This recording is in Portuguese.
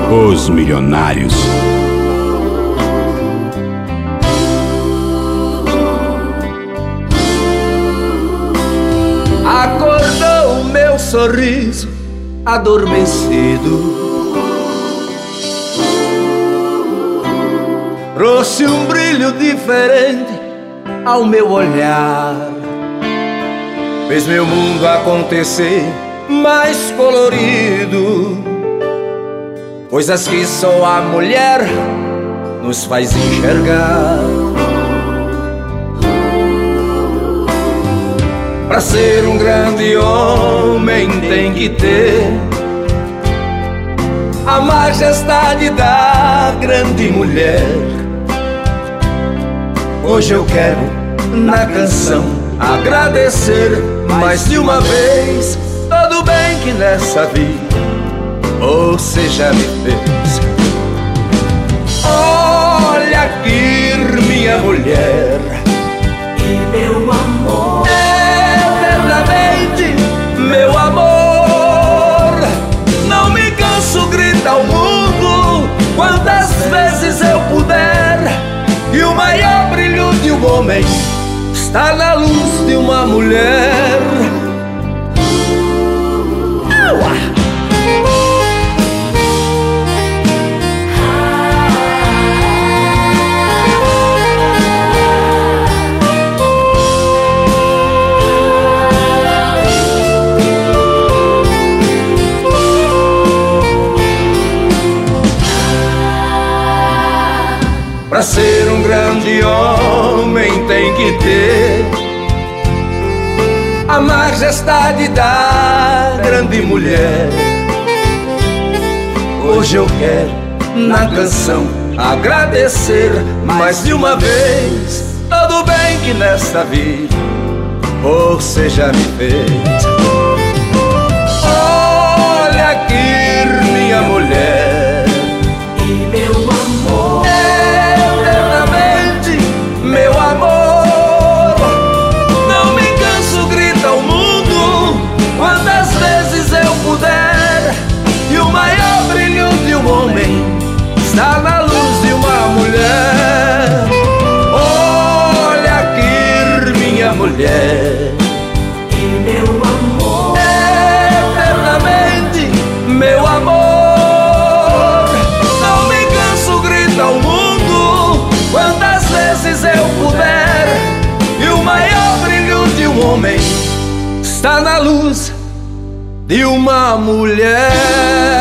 Os Milionários. Acordou o meu sorriso adormecido, trouxe um brilho diferente ao meu olhar, fez meu mundo acontecer mais colorido, coisas que só a mulher nos faz enxergar. Pra ser um grande homem tem que ter a majestade da grande mulher. Hoje eu quero na canção agradecer mais de uma vez todo o bem que nessa vida você já me fez. Olha aqui, minha mulher, e meu amor, eternamente, meu amor. Não me canso, grita ao mundo quantas vezes eu puder, e o maior brilho de um homem está na luz de uma mulher. Pra ser um grande homem tem que ter a majestade da grande mulher. Hoje eu quero na canção agradecer mais de uma vez todo o bem que nesta vida você já me fez. Olha aqui, minha mulher, e meu amor, eternamente, meu amor. Não me canso, grita ao mundo quantas vezes eu puder, e o maior brilho de um homem está na luz de uma mulher. Olha aqui, minha mulher, e meu amor, eternamente, meu amor. Não me canso, grita ao mundo quantas vezes eu puder, e o maior brilho de um homem está na luz de uma mulher.